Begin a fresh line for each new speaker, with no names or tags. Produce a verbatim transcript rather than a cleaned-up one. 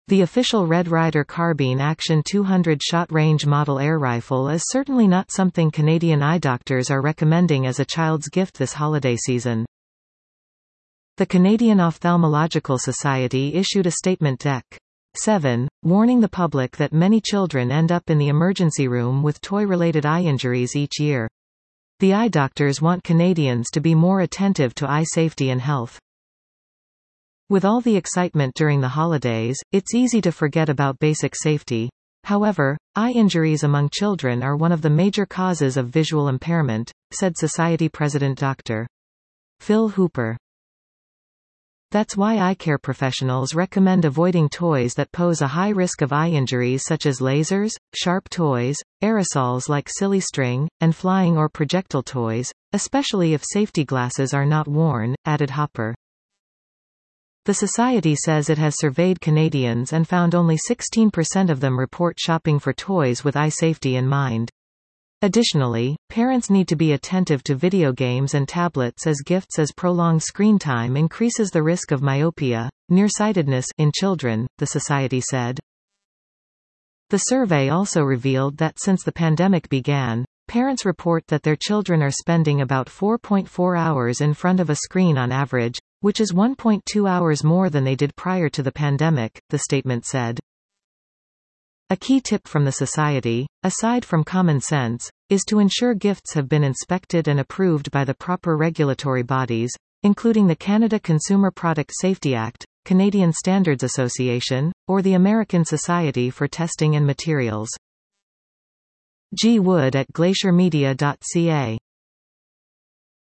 The official Red Ryder Carbine Action two hundred shot-range model air rifle is certainly not something Canadian eye doctors are recommending as a child's gift this holiday season. The Canadian Ophthalmological Society issued a statement Dec. seven, warning the public that many children end up in the emergency room with toy-related eye injuries each year. The eye doctors want Canadians to be more attentive to eye safety and health. With all the excitement during the holidays, it's easy to forget about basic safety. However, eye injuries among children are one of the major causes of visual impairment, said Society President Doctor Phil Hooper. That's why eye care professionals recommend avoiding toys that pose a high risk of eye injuries such as lasers, sharp toys, aerosols like silly string, and flying or projectile toys, especially if safety glasses are not worn, added Hooper. The Society says it has surveyed Canadians and found only sixteen percent of them report shopping for toys with eye safety in mind. Additionally, parents need to be attentive to video games and tablets as gifts, as prolonged screen time increases the risk of myopia, nearsightedness in children, the Society said. The survey also revealed that since the pandemic began, parents report that their children are spending about four point four hours in front of a screen on average, which is one point two hours more than they did prior to the pandemic, the statement said. A key tip from the Society, aside from common sense, is to ensure gifts have been inspected and approved by the proper regulatory bodies, including the Canada Consumer Product Safety Act, Canadian Standards Association, or the American Society for Testing and Materials. G. Wood at glacier media dot c a